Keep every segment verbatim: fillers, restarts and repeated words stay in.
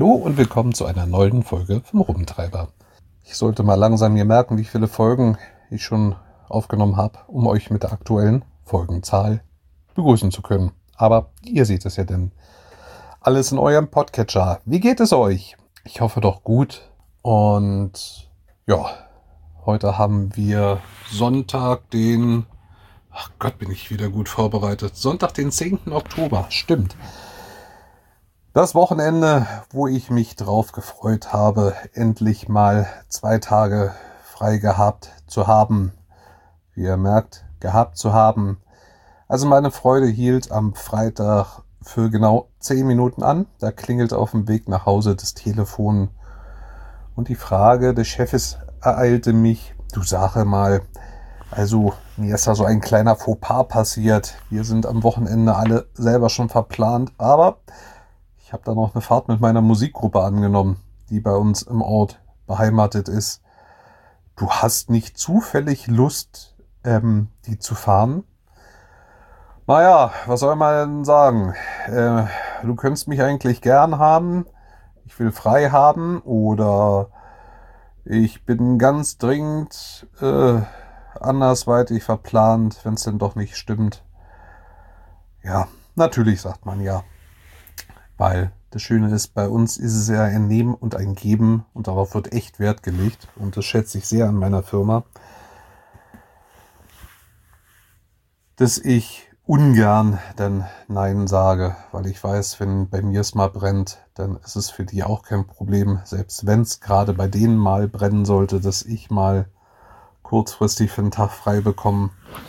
Hallo und willkommen zu einer neuen Folge vom Rumtreiber. Ich sollte mal langsam mir merken, wie viele Folgen ich schon aufgenommen habe, um euch mit der aktuellen Folgenzahl begrüßen zu können. Aber ihr seht es ja denn. Alles in eurem Podcatcher. Wie geht es euch? Ich hoffe doch gut. Und ja, heute haben wir Sonntag, den... Ach Gott, bin ich wieder gut vorbereitet. Sonntag, den zehnten Oktober. Stimmt. Das Wochenende, wo ich mich drauf gefreut habe, endlich mal zwei Tage frei gehabt zu haben. Wie ihr merkt, gehabt zu haben. Also meine Freude hielt am Freitag für genau zehn Minuten an. Da klingelte auf dem Weg nach Hause das Telefon. Und die Frage des Chefes ereilte mich. Du sage mal, also mir ist da so ein kleiner Fauxpas passiert. Wir sind am Wochenende alle selber schon verplant, aber... Ich habe da noch eine Fahrt mit meiner Musikgruppe angenommen, die bei uns im Ort beheimatet ist. Du hast nicht zufällig Lust, ähm, die zu fahren? Naja, was soll man denn sagen? Äh, du könntest mich eigentlich gern haben. Ich will frei haben oder ich bin ganz dringend äh, andersweitig verplant, wenn es denn doch nicht stimmt. Ja, natürlich sagt man ja. Weil das Schöne ist, bei uns ist es ja ein Nehmen und ein Geben und darauf wird echt Wert gelegt und das schätze ich sehr an meiner Firma, dass ich ungern dann Nein sage, weil ich weiß, wenn bei mir es mal brennt, dann ist es für die auch kein Problem, selbst wenn es gerade bei denen mal brennen sollte, dass ich mal kurzfristig für einen Tag frei bekomme.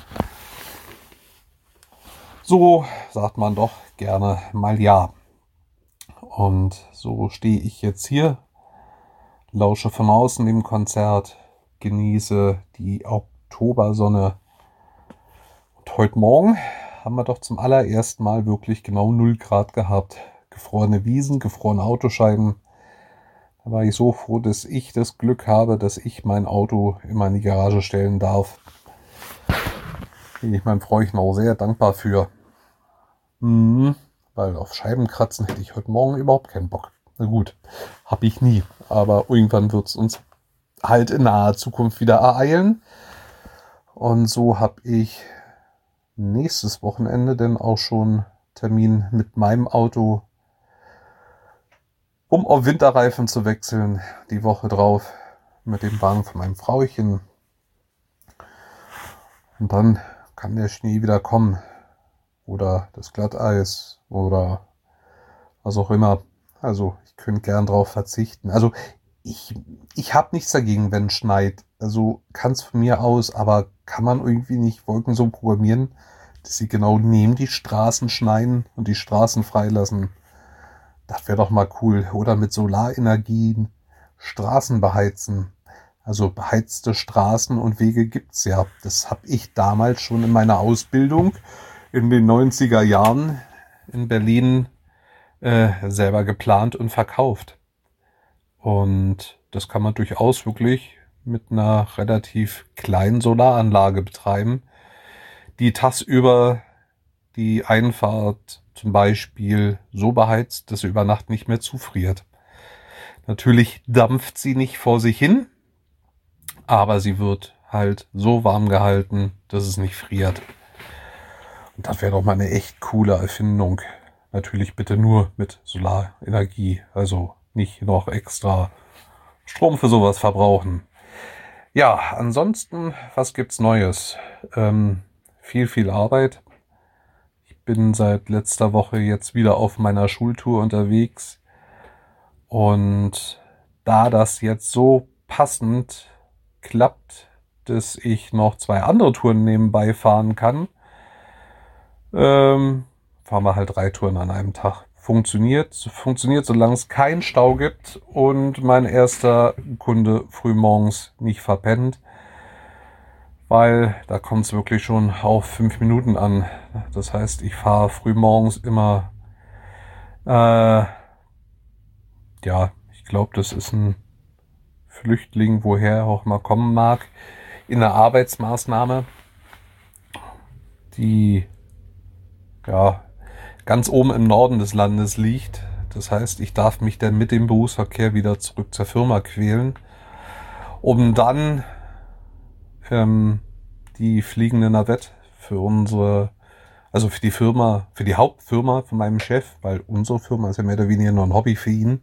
So sagt man doch gerne mal ja. Und so stehe ich jetzt hier, lausche von außen im Konzert, genieße die Oktobersonne. Und heute Morgen haben wir doch zum allerersten Mal wirklich genau null Grad gehabt. Gefrorene Wiesen, gefrorene Autoscheiben. Da war ich so froh, dass ich das Glück habe, dass ich mein Auto immer in die Garage stellen darf. Bin ich meinem Freund auch sehr dankbar für. Mhm. Weil auf Scheiben kratzen hätte ich heute Morgen überhaupt keinen Bock. Na gut, habe ich nie. Aber irgendwann wird es uns halt in naher Zukunft wieder ereilen. Und so habe ich nächstes Wochenende dann auch schon Termin mit meinem Auto, um auf Winterreifen zu wechseln. Die Woche drauf mit dem Wagen von meinem Frauchen. Und dann kann der Schnee wieder kommen. Oder das Glatteis oder was auch immer. Also ich könnte gern drauf verzichten. Also ich, ich habe nichts dagegen, wenn es schneit. Also kann es von mir aus, aber kann man irgendwie nicht Wolken so programmieren, dass sie genau neben die Straßen schneien und die Straßen freilassen. Das wäre doch mal cool. Oder mit Solarenergien Straßen beheizen. Also beheizte Straßen und Wege gibt's ja. Das habe ich damals schon in meiner Ausbildung in den neunziger Jahren in Berlin äh, selber geplant und verkauft. Und das kann man durchaus wirklich mit einer relativ kleinen Solaranlage betreiben, die tagsüber die Einfahrt zum Beispiel so beheizt, dass sie über Nacht nicht mehr zufriert. Natürlich dampft sie nicht vor sich hin, aber sie wird halt so warm gehalten, dass es nicht friert. Und das wäre doch mal eine echt coole Erfindung. Natürlich bitte nur mit Solarenergie, also nicht noch extra Strom für sowas verbrauchen. Ja, ansonsten, was gibt's Neues? Ähm, viel, viel Arbeit. Ich bin seit letzter Woche jetzt wieder auf meiner Schultour unterwegs. Und da das jetzt so passend klappt, dass ich noch zwei andere Touren nebenbei fahren kann, Ähm, fahren wir halt drei Touren an einem Tag. Funktioniert, funktioniert, solange es keinen Stau gibt und mein erster Kunde frühmorgens nicht verpennt, weil da kommt es wirklich schon auf fünf Minuten an. Das heißt, ich fahre frühmorgens immer, äh, ja, ich glaube, das ist ein Flüchtling, woher er auch mal kommen mag, in einer Arbeitsmaßnahme, die ja ganz oben im Norden des Landes liegt. Das heißt, ich darf mich dann mit dem Berufsverkehr wieder zurück zur Firma quälen, um dann ähm, die fliegende Navette für unsere, also für die Firma, für die Hauptfirma von meinem Chef, weil unsere Firma ist ja mehr oder weniger nur ein Hobby für ihn,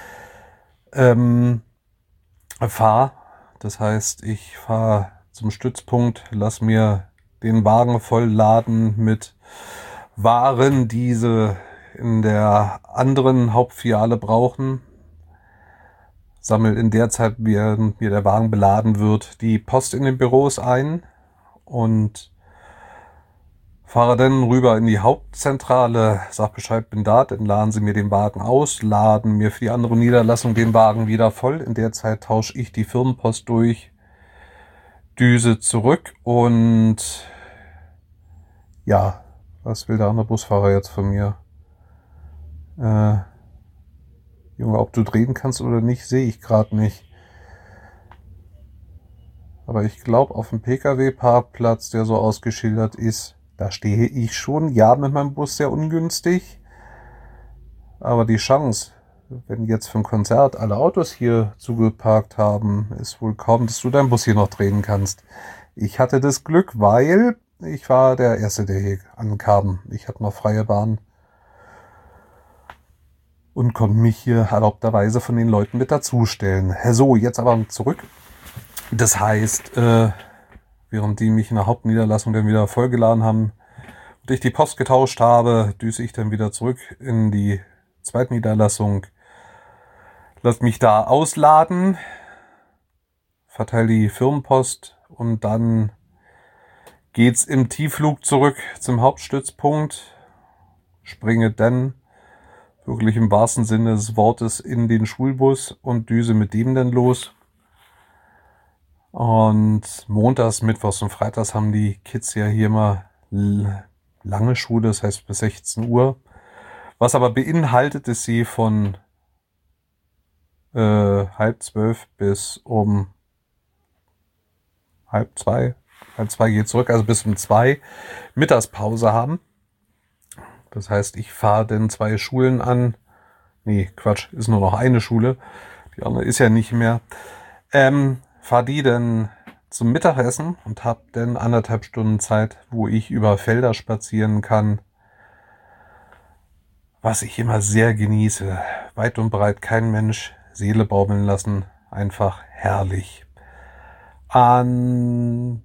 ähm, fahre. Das heißt, ich fahre zum Stützpunkt, lass mir den Wagen voll laden mit Waren, die sie in der anderen Hauptfiliale brauchen. Sammel in der Zeit, während mir der Wagen beladen wird, die Post in den Büros ein und fahre dann rüber in die Hauptzentrale, sag Bescheid, bin da, dann laden sie mir den Wagen aus, laden mir für die andere Niederlassung den Wagen wieder voll. In der Zeit tausche ich die Firmenpost durch, düse zurück und ja, was will der andere Busfahrer jetzt von mir? Äh, Junge, ob du drehen kannst oder nicht, sehe ich gerade nicht. Aber ich glaube, auf dem Pkw-Parkplatz, der so ausgeschildert ist, da stehe ich schon. Ja, mit meinem Bus sehr ungünstig. Aber die Chance, wenn jetzt für ein Konzert alle Autos hier zugeparkt haben, ist wohl kaum, dass du deinen Bus hier noch drehen kannst. Ich hatte das Glück, weil ich war der Erste, der hier ankam. Ich hatte noch freie Bahn und konnte mich hier erlaubterweise von den Leuten mit dazustellen. So, jetzt aber zurück. Das heißt, äh, während die mich in der Hauptniederlassung dann wieder vollgeladen haben und ich die Post getauscht habe, düse ich dann wieder zurück in die zweite Niederlassung. Lass mich da ausladen, verteile die Firmenpost und dann geht's im Tiefflug zurück zum Hauptstützpunkt, springe dann wirklich im wahrsten Sinne des Wortes in den Schulbus und düse mit dem dann los. Und montags, mittwochs und freitags haben die Kids ja hier mal lange Schule, das heißt bis sechzehn Uhr. Was aber beinhaltet, dass sie von äh, halb zwölf bis um halb zwei, halb zwei geht zurück, also bis um zwei Mittagspause haben. Das heißt, ich fahre dann zwei Schulen an. Nee, Quatsch, ist nur noch eine Schule. Die andere ist ja nicht mehr. Ähm, fahre die dann zum Mittagessen und habe dann anderthalb Stunden Zeit, wo ich über Felder spazieren kann. Was ich immer sehr genieße. Weit und breit kein Mensch, Seele baumeln lassen. Einfach herrlich. Ansonsten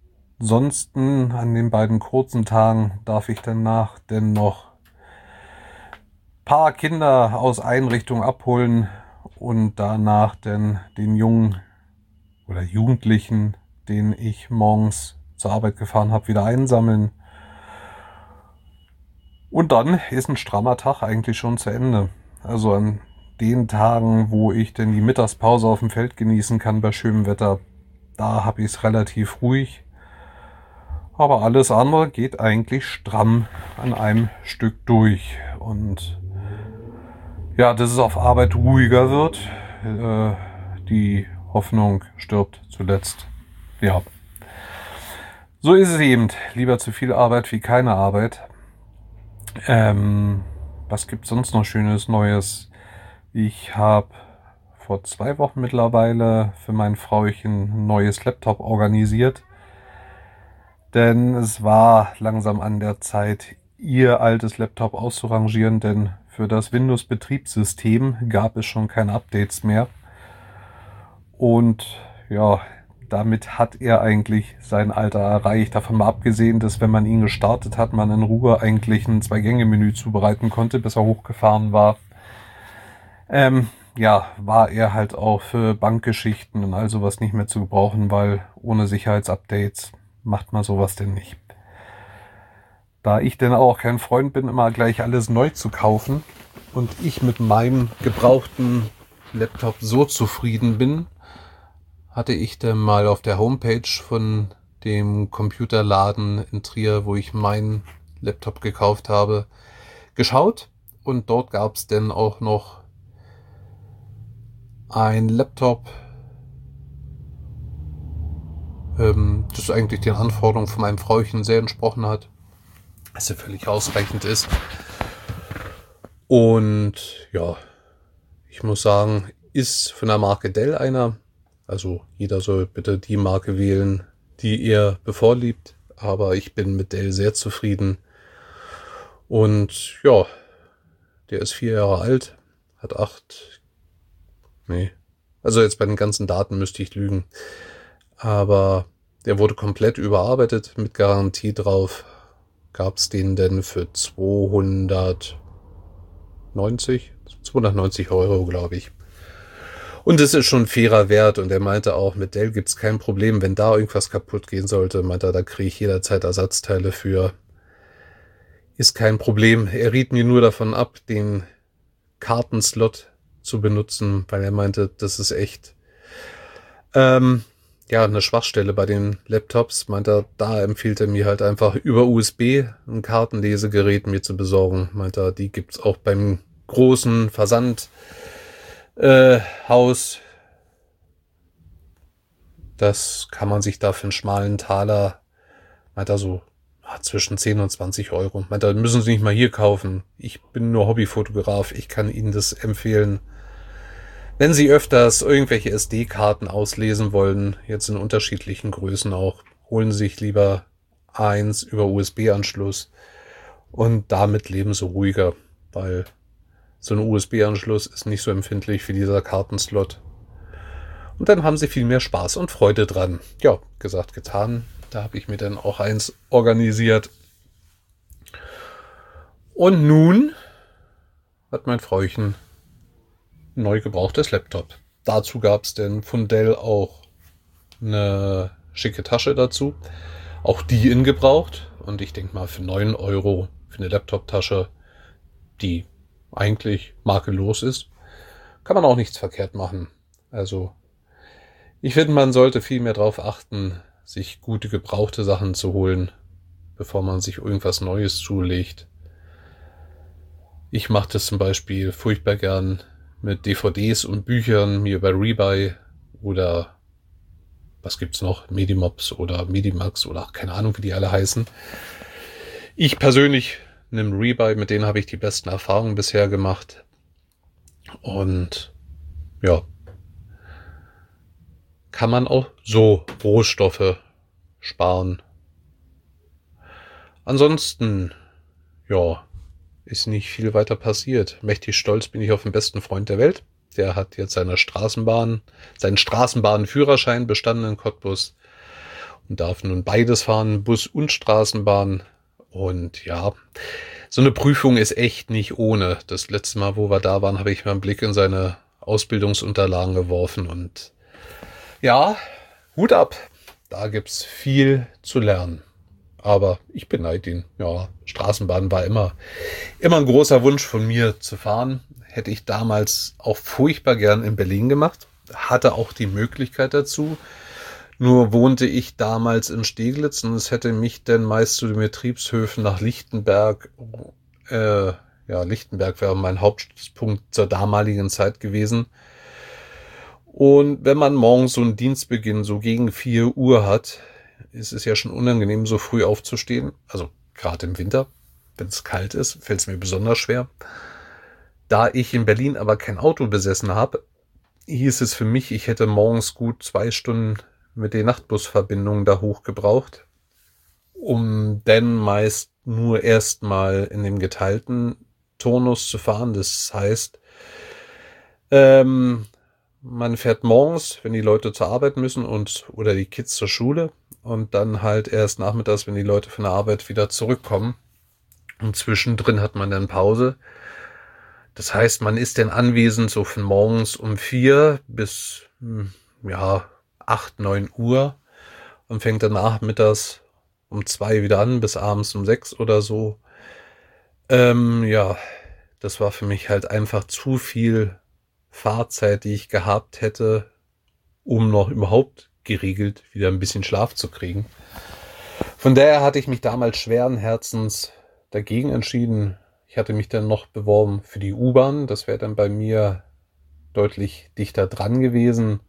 an den beiden kurzen Tagen darf ich danach denn noch paar Kinder aus Einrichtungen abholen und danach dann den Jungen oder Jugendlichen, den ich morgens zur Arbeit gefahren habe, wieder einsammeln. Und dann ist ein strammer Tag eigentlich schon zu Ende. Also an den Tagen, wo ich denn die Mittagspause auf dem Feld genießen kann bei schönem Wetter, da habe ich es relativ ruhig. Aber alles andere geht eigentlich stramm an einem Stück durch. Und ja, dass es auf Arbeit ruhiger wird, äh, die Hoffnung stirbt zuletzt. Ja, so ist es eben. Lieber zu viel Arbeit wie keine Arbeit. Ähm, was gibt's sonst noch Schönes Neues? Ich habe vor zwei Wochen mittlerweile für mein Frauchen ein neues Laptop organisiert. Denn es war langsam an der Zeit, ihr altes Laptop auszurangieren, denn für das Windows-Betriebssystem gab es schon keine Updates mehr. Und ja, damit hat er eigentlich sein Alter erreicht. Davon mal abgesehen, dass wenn man ihn gestartet hat, man in Ruhe eigentlich ein Zwei-Gänge-Menü zubereiten konnte, bis er hochgefahren war. Ähm, ja, war er halt auch für Bankgeschichten und all sowas nicht mehr zu gebrauchen, weil ohne Sicherheitsupdates macht man sowas denn nicht. Da ich denn auch kein Freund bin, immer gleich alles neu zu kaufen und ich mit meinem gebrauchten Laptop so zufrieden bin, hatte ich dann mal auf der Homepage von dem Computerladen in Trier, wo ich meinen Laptop gekauft habe, geschaut. Und dort gab es dann auch noch ein Laptop, ähm, das eigentlich den Anforderungen von meinem Frauchen sehr entsprochen hat, was ja völlig ausreichend ist. Und ja, ich muss sagen, ist von der Marke Dell einer. Also jeder soll bitte die Marke wählen, die er bevorliebt. Aber ich bin mit Dell sehr zufrieden. Und ja, der ist vier Jahre alt, hat acht, nee, also jetzt bei den ganzen Daten müsste ich lügen. Aber der wurde komplett überarbeitet mit Garantie drauf. Gab es den denn für zweihundertneunzig, zweihundertneunzig Euro, glaube ich. Und das ist schon ein fairer Wert. Und er meinte auch, mit Dell gibt es kein Problem, wenn da irgendwas kaputt gehen sollte. Meinte er, da kriege ich jederzeit Ersatzteile für. Ist kein Problem. Er riet mir nur davon ab, den Kartenslot zu benutzen, weil er meinte, das ist echt ähm, ja eine Schwachstelle bei den Laptops. Meint er, da empfiehlt er mir halt einfach über U S B ein Kartenlesegerät mir zu besorgen. Meint er, die gibt's auch beim großen Versandhaus. Äh, das kann man sich da für einen schmalen Taler, meint er so, zwischen zehn und zwanzig Euro. Meint er, müssen Sie nicht mal hier kaufen. Ich bin nur Hobbyfotograf. Ich kann Ihnen das empfehlen. Wenn Sie öfters irgendwelche S D-Karten auslesen wollen, jetzt in unterschiedlichen Größen auch, holen Sie sich lieber eins über U S B-Anschluss und damit leben Sie ruhiger, weil so ein U S B-Anschluss ist nicht so empfindlich wie dieser Kartenslot. Und dann haben Sie viel mehr Spaß und Freude dran. Ja, gesagt, getan. Da habe ich mir dann auch eins organisiert. Und nun hat mein Frauchen ein neu gebrauchtes Laptop. Dazu gab es denn von Dell auch eine schicke Tasche dazu. Auch die in gebraucht. Und ich denke mal für neun Euro für eine Laptop-Tasche, die eigentlich makellos ist, kann man auch nichts verkehrt machen. Also ich finde, man sollte viel mehr darauf achten, sich gute gebrauchte Sachen zu holen, bevor man sich irgendwas Neues zulegt. Ich mache das zum Beispiel furchtbar gern mit D V Ds und Büchern, mir über Rebuy oder was gibt's noch, Medimobs oder Medimax oder keine Ahnung, wie die alle heißen. Ich persönlich nehme Rebuy, mit denen habe ich die besten Erfahrungen bisher gemacht. Und ja, kann man auch so Rohstoffe sparen. Ansonsten, ja, ist nicht viel weiter passiert. Mächtig stolz bin ich auf den besten Freund der Welt. Der hat jetzt seine Straßenbahn, seinen Straßenbahnführerschein bestanden in Cottbus und darf nun beides fahren, Bus und Straßenbahn. Und ja, so eine Prüfung ist echt nicht ohne. Das letzte Mal, wo wir da waren, habe ich mal einen Blick in seine Ausbildungsunterlagen geworfen und ja, Hut ab. Da gibt's viel zu lernen. Aber ich beneide ihn. Ja, Straßenbahn war immer, immer ein großer Wunsch von mir zu fahren. Hätte ich damals auch furchtbar gern in Berlin gemacht. Hatte auch die Möglichkeit dazu. Nur wohnte ich damals in Steglitz und es hätte mich dann meist zu den Betriebshöfen nach Lichtenberg, äh, ja, Lichtenberg wäre mein Hauptpunkt zur damaligen Zeit gewesen. Und wenn man morgens so einen Dienstbeginn so gegen vier Uhr hat, ist es ja schon unangenehm, so früh aufzustehen. Also gerade im Winter, wenn es kalt ist, fällt es mir besonders schwer. Da ich in Berlin aber kein Auto besessen habe, hieß es für mich, ich hätte morgens gut zwei Stunden mit den Nachtbusverbindungen da hoch gebraucht, um dann meist nur erstmal in dem geteilten Turnus zu fahren. Das heißt, ähm, man fährt morgens, wenn die Leute zur Arbeit müssen und oder die Kids zur Schule und dann halt erst nachmittags, wenn die Leute von der Arbeit wieder zurückkommen. Und zwischendrin hat man dann Pause. Das heißt, man ist dann anwesend so von morgens um vier bis ja acht, neun Uhr und fängt dann nachmittags um zwei wieder an bis abends um sechs oder so. Ähm, ja, das war für mich halt einfach zu viel Fahrzeit, die ich gehabt hätte, um noch überhaupt geregelt wieder ein bisschen Schlaf zu kriegen. Von daher hatte ich mich damals schweren Herzens dagegen entschieden. Ich hatte mich dann noch beworben für die U-Bahn. Das wäre dann bei mir deutlich dichter dran gewesen.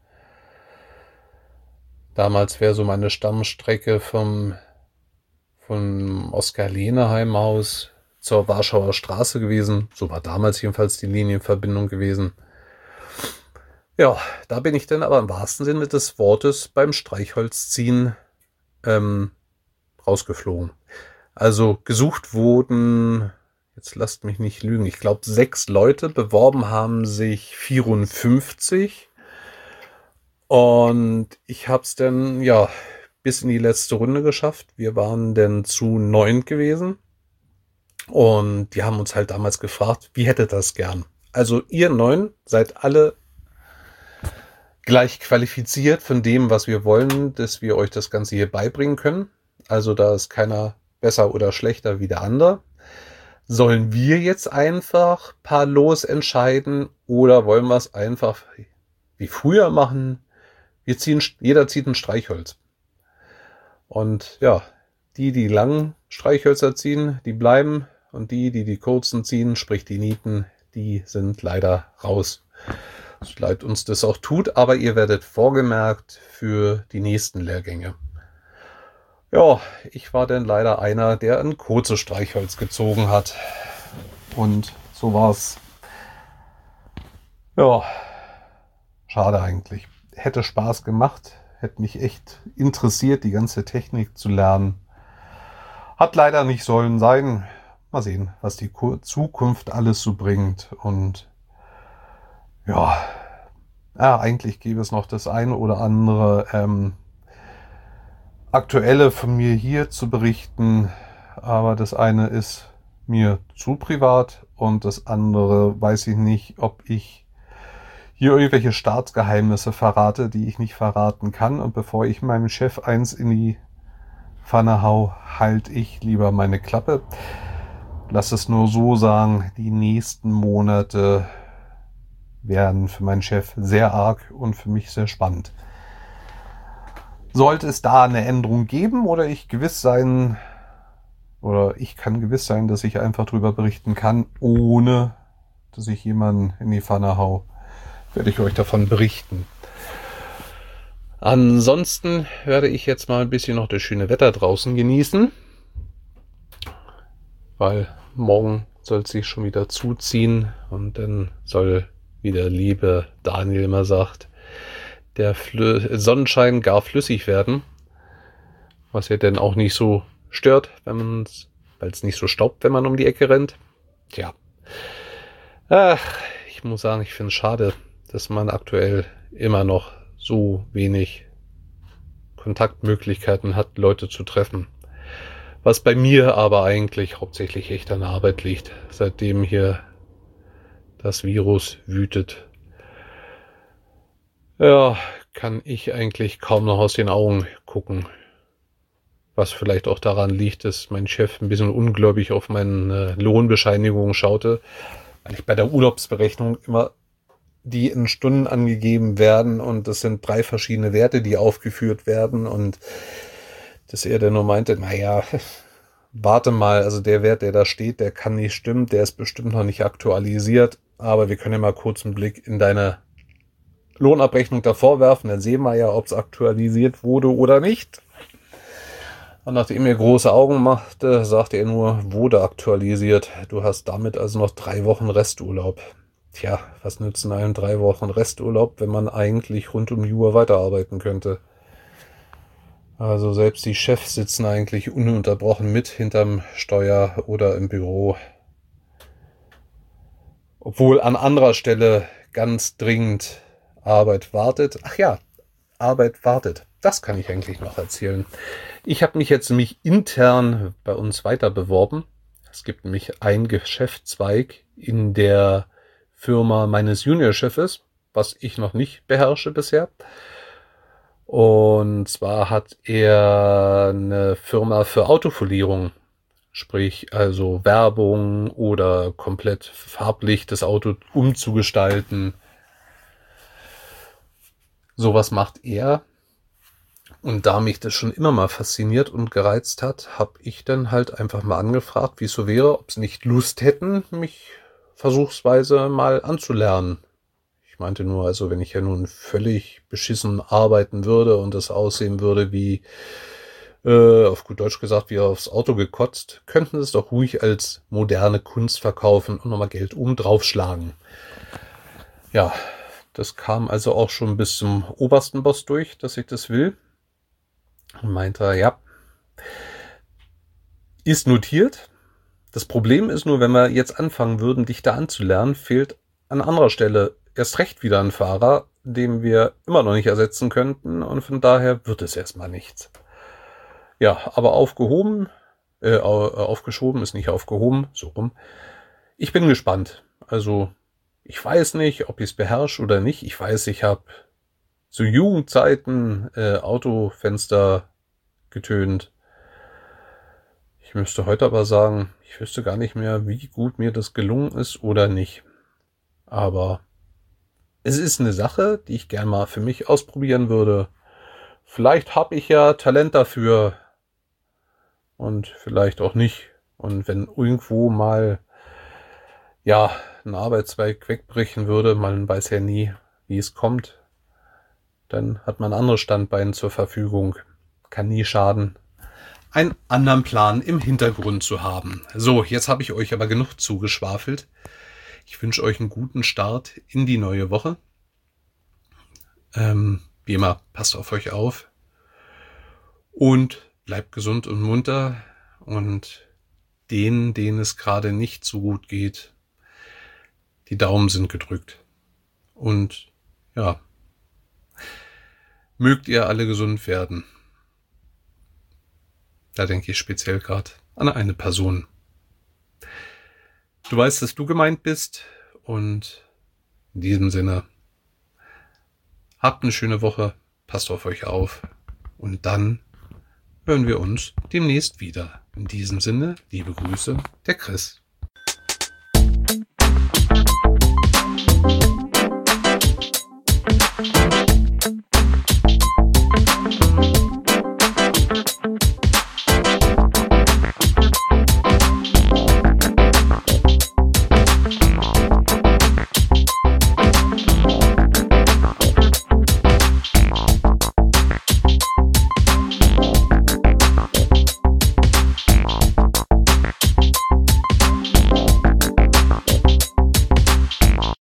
Damals wäre so meine Stammstrecke vom, vom Oskar-Lehneheim aus zur Warschauer Straße gewesen. So war damals jedenfalls die Linienverbindung gewesen. Ja, da bin ich dann aber im wahrsten Sinne des Wortes beim Streichholzziehen ähm, rausgeflogen. Also gesucht wurden, jetzt lasst mich nicht lügen, ich glaube sechs Leute, beworben haben sich vierundfünfzig. Und ich habe es dann, ja, bis in die letzte Runde geschafft. Wir waren dann zu neunt gewesen. Und die haben uns halt damals gefragt, wie hättet ihr das gern? Also ihr neun seid alle gleich qualifiziert von dem, was wir wollen, dass wir euch das Ganze hier beibringen können. Also da ist keiner besser oder schlechter wie der andere. Sollen wir jetzt einfach paar los entscheiden oder wollen wir es einfach wie früher machen? Wir ziehen, jeder zieht ein Streichholz. Und ja, die, die langen Streichhölzer ziehen, die bleiben. Und die, die die kurzen ziehen, sprich die Nieten, die sind leider raus. So leid uns das auch tut, aber ihr werdet vorgemerkt für die nächsten Lehrgänge. Ja, ich war dann leider einer, der ein kurzes Streichholz gezogen hat. Und so war's. Ja, schade eigentlich. Hätte Spaß gemacht, hätte mich echt interessiert, die ganze Technik zu lernen. Hat leider nicht sollen sein. Mal sehen, was die Zukunft alles so bringt. Und ja, ja eigentlich gäbe es noch das eine oder andere ähm, Aktuelle von mir hier zu berichten. Aber das eine ist mir zu privat und das andere weiß ich nicht, ob ich hier irgendwelche Staatsgeheimnisse verrate, die ich nicht verraten kann. Und bevor ich meinem Chef eins in die Pfanne hau, halte ich lieber meine Klappe. Lass es nur so sagen, die nächsten Monate werden für meinen Chef sehr arg und für mich sehr spannend. Sollte es da eine Änderung geben oder ich gewiss sein, oder ich kann gewiss sein, dass ich einfach drüber berichten kann, ohne dass ich jemanden in die Pfanne hau, werde ich euch davon berichten. Ansonsten werde ich jetzt mal ein bisschen noch das schöne Wetter draußen genießen, weil morgen soll es sich schon wieder zuziehen und dann soll, wie der liebe Daniel immer sagt, der Flü- Sonnenschein gar flüssig werden, was ja dann auch nicht so stört, wenn man weil es nicht so staubt, wenn man um die Ecke rennt. Tja, ach, ich muss sagen, ich finde es schade, dass man aktuell immer noch so wenig Kontaktmöglichkeiten hat, Leute zu treffen. Was bei mir aber eigentlich hauptsächlich echt an der Arbeit liegt, seitdem hier das Virus wütet. Ja, kann ich eigentlich kaum noch aus den Augen gucken. Was vielleicht auch daran liegt, dass mein Chef ein bisschen ungläubig auf meine Lohnbescheinigung schaute, weil ich bei der Urlaubsberechnung immer die in Stunden angegeben werden und das sind drei verschiedene Werte, die aufgeführt werden und dass er dann nur meinte, naja, warte mal, also der Wert, der da steht, der kann nicht stimmen, der ist bestimmt noch nicht aktualisiert, aber wir können ja mal kurz einen Blick in deine Lohnabrechnung davor werfen, dann sehen wir ja, ob es aktualisiert wurde oder nicht. Und nachdem er große Augen machte, sagte er nur, wurde aktualisiert. Du hast damit also noch drei Wochen Resturlaub. Tja, was nützen einem drei Wochen Resturlaub, wenn man eigentlich rund um die Uhr weiterarbeiten könnte? Also selbst die Chefs sitzen eigentlich ununterbrochen mit hinterm Steuer oder im Büro. Obwohl an anderer Stelle ganz dringend Arbeit wartet. Ach ja, Arbeit wartet. Das kann ich eigentlich noch erzählen. Ich habe mich jetzt nämlich intern bei uns weiter beworben. Es gibt nämlich einen Geschäftszweig in der Firma meines Juniorchefes, was ich noch nicht beherrsche bisher. Und zwar hat er eine Firma für Autofolierung, sprich also Werbung oder komplett farblich das Auto umzugestalten. Sowas macht er. Und da mich das schon immer mal fasziniert und gereizt hat, habe ich dann halt einfach mal angefragt, wie es so wäre, ob sie nicht Lust hätten, mich versuchsweise mal anzulernen. Ich meinte nur, also wenn ich ja nun völlig beschissen arbeiten würde und das aussehen würde wie äh, auf gut Deutsch gesagt, wie aufs Auto gekotzt, könnten es doch ruhig als moderne Kunst verkaufen und nochmal Geld oben draufschlagen. Ja, das kam also auch schon bis zum obersten Boss durch, dass ich das will. Und meinte, ja, ist notiert. Das Problem ist nur, wenn wir jetzt anfangen würden, dich da anzulernen, fehlt an anderer Stelle erst recht wieder ein Fahrer, den wir immer noch nicht ersetzen könnten. Und von daher wird es erstmal nichts. Ja, aber aufgehoben, äh, aufgeschoben ist nicht aufgehoben, so rum. Ich bin gespannt. Also, ich weiß nicht, ob ich es beherrsche oder nicht. Ich weiß, ich habe zu Jugendzeiten äh, Autofenster getönt. Ich müsste heute aber sagen, ich wüsste gar nicht mehr, wie gut mir das gelungen ist oder nicht. Aber es ist eine Sache, die ich gern mal für mich ausprobieren würde. Vielleicht habe ich ja Talent dafür und vielleicht auch nicht. Und wenn irgendwo mal ja ein Arbeitszweig wegbrechen würde, man weiß ja nie, wie es kommt, dann hat man andere Standbeine zur Verfügung. Kann nie schaden, einen anderen Plan im Hintergrund zu haben. So, jetzt habe ich euch aber genug zugeschwafelt. Ich wünsche euch einen guten Start in die neue Woche. Ähm, wie immer, passt auf euch auf und bleibt gesund und munter. Und denen, denen es gerade nicht so gut geht, die Daumen sind gedrückt. Und ja, mögt ihr alle gesund werden. Da denke ich speziell gerade an eine Person. Du weißt, dass du gemeint bist und in diesem Sinne, habt eine schöne Woche, passt auf euch auf und dann hören wir uns demnächst wieder. In diesem Sinne, liebe Grüße, der Chris.